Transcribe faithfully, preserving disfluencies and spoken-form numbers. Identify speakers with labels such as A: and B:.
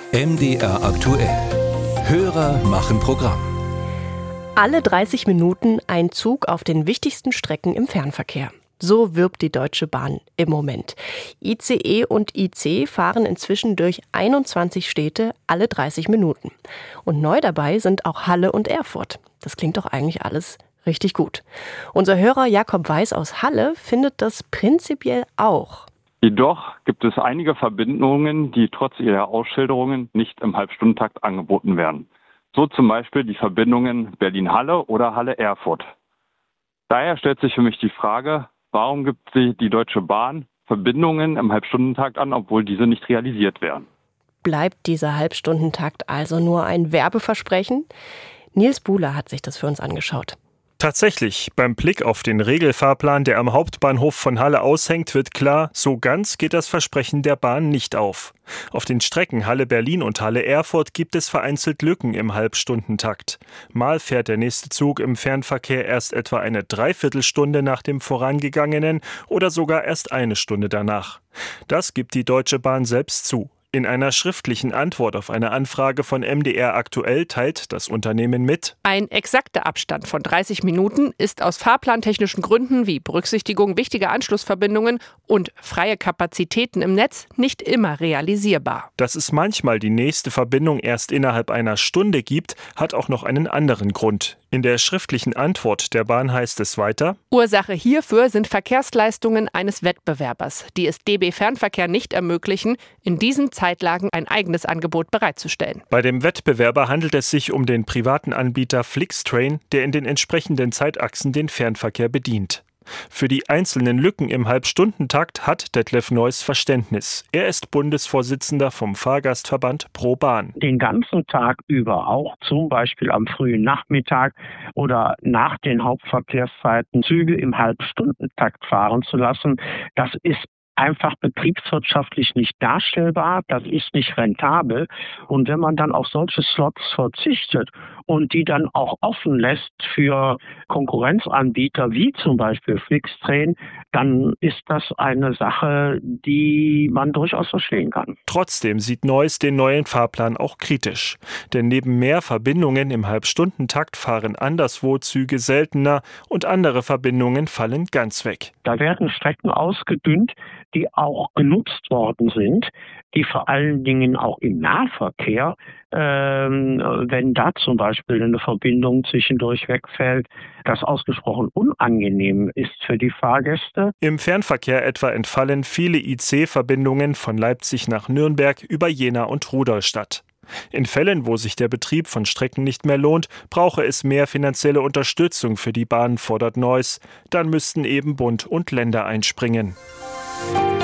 A: M D R aktuell. Hörer machen Programm.
B: Alle dreißig Minuten ein Zug auf den wichtigsten Strecken im Fernverkehr. So wirbt die Deutsche Bahn im Moment. I C E und I C fahren inzwischen durch einundzwanzig Städte alle dreißig Minuten. Und neu dabei sind auch Halle und Erfurt. Das klingt doch eigentlich alles richtig gut. Unser Hörer Jakob Weiß aus Halle findet das prinzipiell auch.
C: Jedoch gibt es einige Verbindungen, die trotz ihrer Ausschilderungen nicht im Halbstundentakt angeboten werden. So zum Beispiel die Verbindungen Berlin-Halle oder Halle-Erfurt. Daher stellt sich für mich die Frage, warum gibt sie die Deutsche Bahn Verbindungen im Halbstundentakt an, obwohl diese nicht realisiert werden?
B: Bleibt dieser Halbstundentakt also nur ein Werbeversprechen? Nils Buhler hat sich das für uns angeschaut.
D: Tatsächlich, beim Blick auf den Regelfahrplan, der am Hauptbahnhof von Halle aushängt, wird klar, so ganz geht das Versprechen der Bahn nicht auf. Auf den Strecken Halle-Berlin und Halle-Erfurt gibt es vereinzelt Lücken im Halbstundentakt. Mal fährt der nächste Zug im Fernverkehr erst etwa eine Dreiviertelstunde nach dem vorangegangenen oder sogar erst eine Stunde danach. Das gibt die Deutsche Bahn selbst zu. In einer schriftlichen Antwort auf eine Anfrage von M D R aktuell teilt das Unternehmen mit:
E: Ein exakter Abstand von dreißig Minuten ist aus fahrplantechnischen Gründen wie Berücksichtigung wichtiger Anschlussverbindungen und freie Kapazitäten im Netz nicht immer realisierbar.
D: Dass es manchmal die nächste Verbindung erst innerhalb einer Stunde gibt, hat auch noch einen anderen Grund. In der schriftlichen Antwort der Bahn heißt es weiter:
E: Ursache hierfür sind Verkehrsleistungen eines Wettbewerbers, die es D B Fernverkehr nicht ermöglichen, in diesen Zeitlagen ein eigenes Angebot bereitzustellen.
D: Bei dem Wettbewerber handelt es sich um den privaten Anbieter Flixtrain, der in den entsprechenden Zeitachsen den Fernverkehr bedient. Für die einzelnen Lücken im Halbstundentakt hat Detlef Neuss Verständnis. Er ist Bundesvorsitzender vom Fahrgastverband Pro Bahn.
F: Den ganzen Tag über, auch zum Beispiel am frühen Nachmittag oder nach den Hauptverkehrszeiten, Züge im Halbstundentakt fahren zu lassen, das ist einfach betriebswirtschaftlich nicht darstellbar, das ist nicht rentabel. Und wenn man dann auf solche Slots verzichtet und die dann auch offen lässt für Konkurrenzanbieter wie zum Beispiel Flixtrain, dann ist das eine Sache, die man durchaus verstehen kann.
D: Trotzdem sieht Neuss den neuen Fahrplan auch kritisch. Denn neben mehr Verbindungen im Halbstundentakt fahren anderswo Züge seltener und andere Verbindungen fallen ganz weg.
F: Da werden Strecken ausgedünnt, die auch genutzt worden sind, die vor allen Dingen auch im Nahverkehr, ähm, wenn da zum Beispiel eine Verbindung zwischendurch wegfällt, das ausgesprochen unangenehm ist für die Fahrgäste.
D: Im Fernverkehr etwa entfallen viele I C-Verbindungen von Leipzig nach Nürnberg über Jena und Rudolstadt. In Fällen, wo sich der Betrieb von Strecken nicht mehr lohnt, brauche es mehr finanzielle Unterstützung für die Bahn, fordert Neuss. Dann müssten eben Bund und Länder einspringen.